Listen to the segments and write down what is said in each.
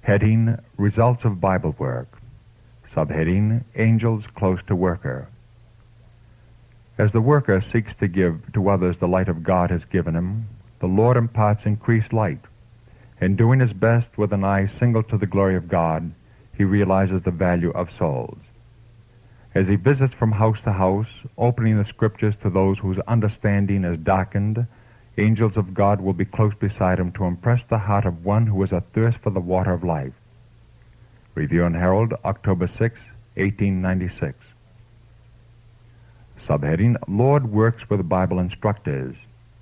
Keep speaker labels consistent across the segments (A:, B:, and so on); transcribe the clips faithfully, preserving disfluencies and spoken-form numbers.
A: Heading, Results of Bible Work. Subheading, Angels Close to Worker. As the worker seeks to give to others the light of God has given him, the Lord imparts increased light. In doing his best with an eye single to the glory of God, he realizes the value of souls. As he visits from house to house, opening the Scriptures to those whose understanding is darkened, angels of God will be close beside him to impress the heart of one who is athirst for the water of life. Review and Herald, October sixth, eighteen ninety-six. Subheading, Lord Works with Bible Instructors.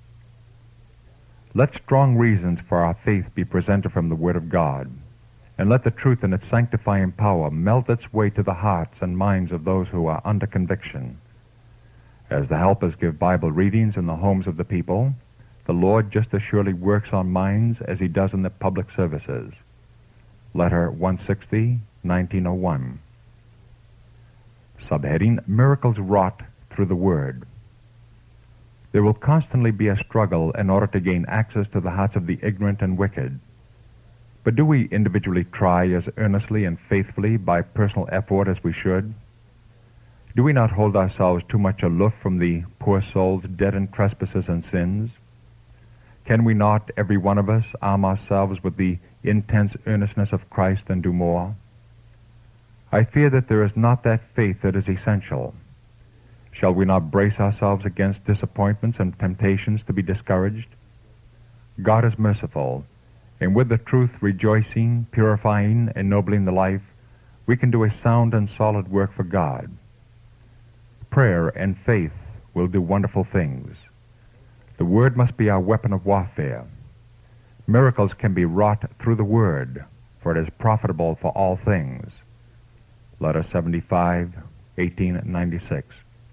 A: Let strong reasons for our faith be presented from the Word of God, and let the truth and its sanctifying power melt its way to the hearts and minds of those who are under conviction. As the helpers give Bible readings in the homes of the people, the Lord just as surely works on minds as he does in the public services. Letter one sixty, nineteen oh one. Subheading, Miracles Wrought Through the Word. There will constantly be a struggle in order to gain access to the hearts of the ignorant and wicked. But do we individually try as earnestly and faithfully by personal effort as we should? Do we not hold ourselves too much aloof from the poor souls dead in trespasses and sins? Can we not, every one of us, arm ourselves with the intense earnestness of Christ and do more? I fear that there is not that faith that is essential. Shall we not brace ourselves against disappointments and temptations to be discouraged? God is merciful, and with the truth rejoicing, purifying, ennobling the life, we can do a sound and solid work for God. Prayer and faith will do wonderful things. The Word must be our weapon of warfare. Miracles can be wrought through the Word, for it is profitable for all things. Letter seventy-five, eighteen ninety-six.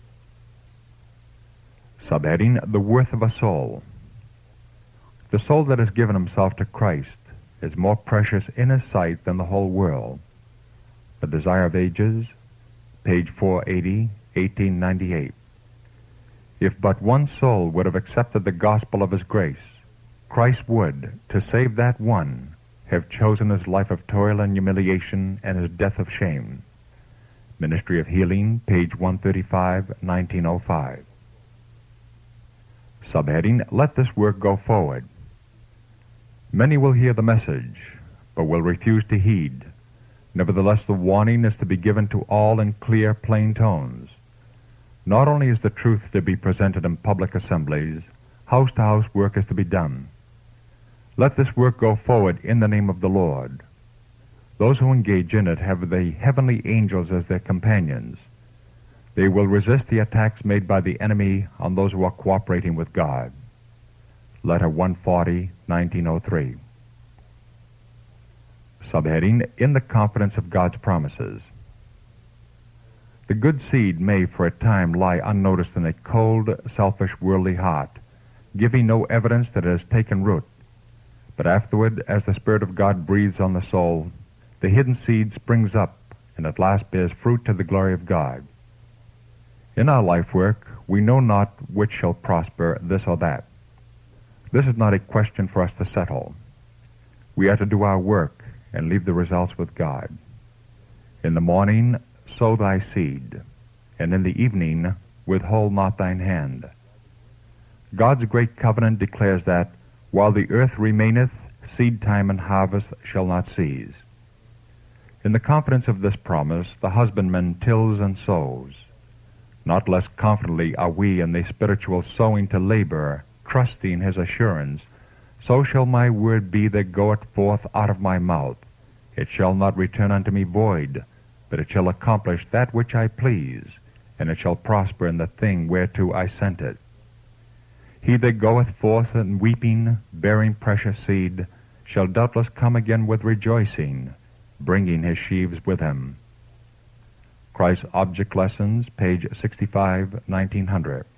A: Subheading, The Worth of a Soul. The soul that has given himself to Christ is more precious in his sight than the whole world. The Desire of Ages, page four eighty, eighteen ninety-eight. If but one soul would have accepted the gospel of his grace, Christ would, to save that one, have chosen his life of toil and humiliation and his death of shame. Ministry of Healing, page one thirty-five, nineteen oh five. Subheading, Let This Work Go Forward. Many will hear the message, but will refuse to heed. Nevertheless, the warning is to be given to all in clear, plain tones. Not only is the truth to be presented in public assemblies, house-to-house work is to be done. Let this work go forward in the name of the Lord. Those who engage in it have the heavenly angels as their companions. They will resist the attacks made by the enemy on those who are cooperating with God. Letter one forty, nineteen oh three. Subheading, In the Confidence of God's Promises. The good seed may for a time lie unnoticed in a cold, selfish, worldly heart, giving no evidence that it has taken root. But afterward, as the Spirit of God breathes on the soul, the hidden seed springs up and at last bears fruit to the glory of God. In our life work, we know not which shall prosper, this or that. This is not a question for us to settle. We are to do our work and leave the results with God. In the morning, sow thy seed, and in the evening, withhold not thine hand. God's great covenant declares that, while the earth remaineth, seed time and harvest shall not cease. In the confidence of this promise, the husbandman tills and sows. Not less confidently are we in the spiritual sowing to labor, trusting his assurance, So shall my word be that goeth forth out of my mouth. It shall not return unto me void, but it shall accomplish that which I please, and it shall prosper in the thing whereto I sent it. He that goeth forth in weeping, bearing precious seed, shall doubtless come again with rejoicing, bringing his sheaves with him. Christ's Object Lessons, page sixty-five, nineteen hundred.